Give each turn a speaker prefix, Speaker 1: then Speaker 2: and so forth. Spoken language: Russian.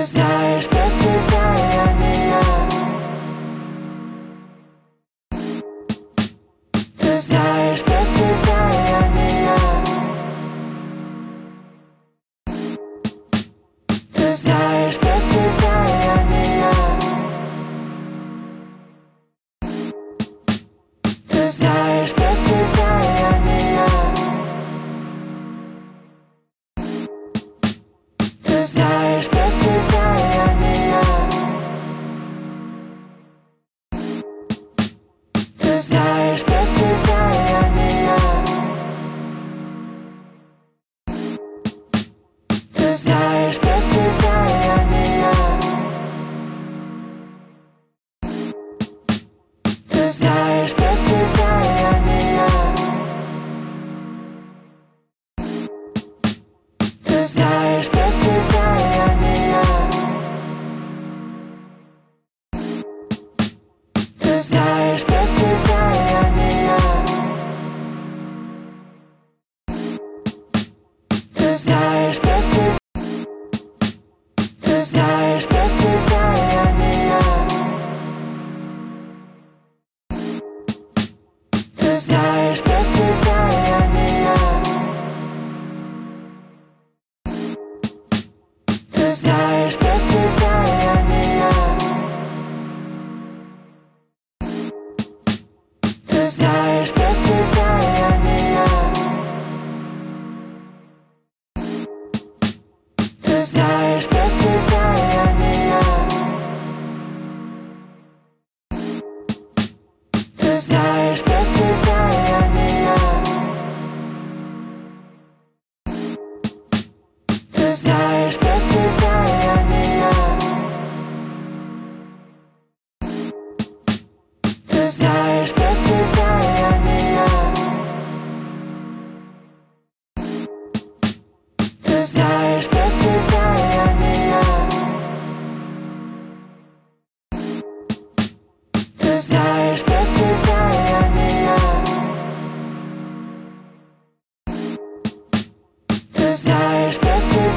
Speaker 1: знаешь, без тебя я не я. Ты знаешь, без тебя я не я. Ты знаешь, без тебя я не я. Ты знаешь, без тебя я не я. Ты знаешь, без тебя я не я. Ты знаешь, без тебя я не я. Ты знаешь, без тебя я не я. Ты знаешь, без тебя я не я. Ты знаешь, без тебя я не я. Ты знаешь, без тебя я не я. Ты знаешь, без тебя. Ты знаешь, без тебя я не я. Ты знаешь, без тебя я не я. Ты знаешь, без тебя я не я. Ты знаешь, без тебя я не я. Ты знаешь, без тебя я не я. Ты знаешь, без тебя я не я. Ты знаешь, без тебя я не я. Ты знаешь, без тебя я не я. Ты знаешь,